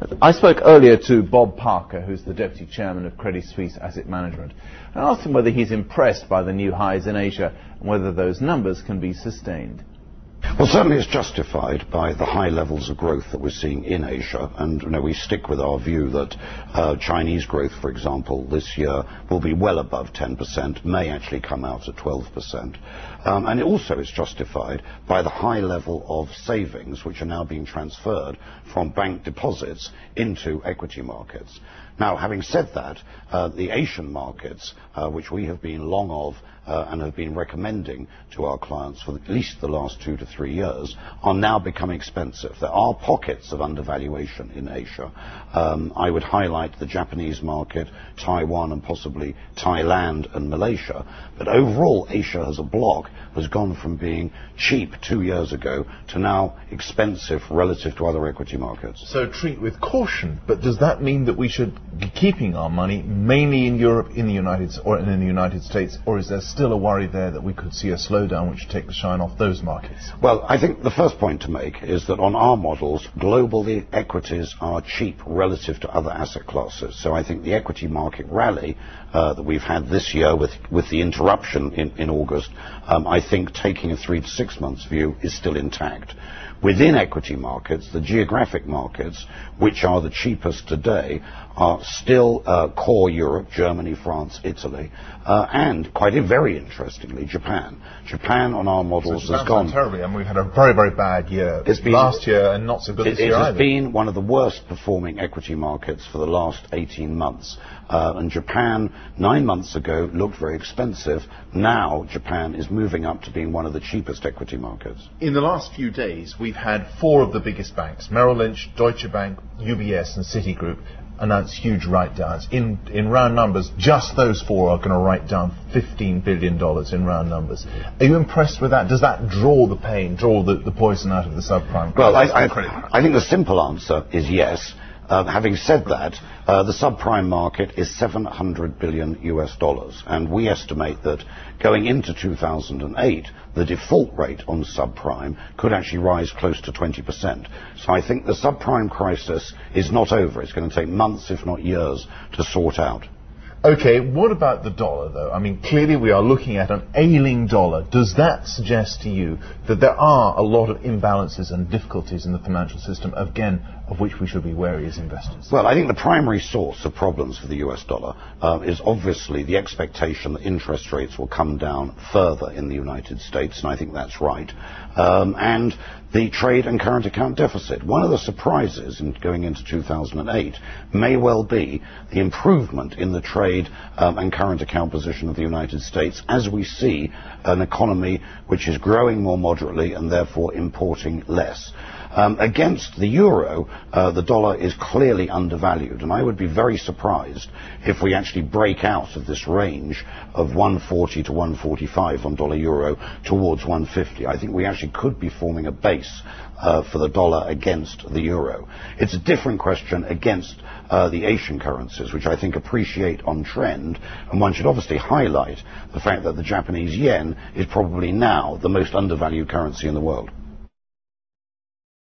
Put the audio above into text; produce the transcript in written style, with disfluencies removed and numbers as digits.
I spoke earlier to Bob Parker, who's the Deputy Chairman of Credit Suisse Asset Management, and asked him whether he's impressed by the new highs in Asia and whether those numbers can be sustained. Well, certainly it's justified by the high levels of growth that we're seeing in Asia, and we stick with our view that Chinese growth, for example, this year will be well above 10%, may actually come out at 12%. And it also is justified by the high level of savings which are now being transferred from bank deposits into equity markets. Now, having said that, the Asian markets, which we have been long of and have been recommending to our clients for at least the last 2 to 3 years, are now becoming expensive. There are pockets of undervaluation in Asia. I would highlight the Japanese market, Taiwan and possibly Thailand and Malaysia. But overall, Asia as a bloc has gone from being cheap 2 years ago to now expensive relative to other equity markets. So treat with caution, but does that mean that we should be keeping our money mainly in Europe, in the United States, or is there still a worry there that we could see a slowdown which would take the shine off those markets? Well, I think the first point to make is that on our models, globally equities are cheap relative to other asset classes. So I think the equity market rally that we've had this year with the interruption in August, I think taking a 3 to 6 months view is still intact. Within equity markets, the geographic markets, which are the cheapest today, are still core Europe, Germany, France, Italy, and very interestingly, Japan. Japan on our models has gone terribly, and we've had a very, very bad year last year and not so good this year either. It has been one of the worst performing equity markets for the last 18 months. And Japan, 9 months ago, looked very expensive. Now Japan is moving up to being one of the cheapest equity markets. In the last few days, we've had 4 of the biggest banks, Merrill Lynch, Deutsche Bank, UBS and Citigroup, announce huge write-downs. In round numbers, just those 4 are going to write down $15 billion in round numbers. Are you impressed with that? Does that draw the pain, draw the poison out of the subprime? Well, I think the simple answer is yes. Having said that, the subprime market is $700 billion US, and we estimate that going into 2008, the default rate on subprime could actually rise close to 20%. So I think the subprime crisis is not over. It's going to take months, if not years, to sort out. Okay, what about the dollar, though? I mean, clearly we are looking at an ailing dollar. Does that suggest to you that there are a lot of imbalances and difficulties in the financial system, again, of which we should be wary as investors? Well, I think the primary source of problems for the US dollar is obviously the expectation that interest rates will come down further in the United States, and I think that's right. And the trade and current account deficit. One of the surprises in going into 2008 may well be the improvement in the trade and current account position of the United States as we see an economy which is growing more moderately and therefore importing less. Against the euro, the dollar is clearly undervalued, and I would be very surprised if we actually break out of this range of 140 to 145 on dollar euro towards 150. I think we actually could be forming a base for the dollar against the euro. It's a different question against the Asian currencies, which I think appreciate on trend, and one should obviously highlight the fact that the Japanese yen is probably now the most undervalued currency in the world.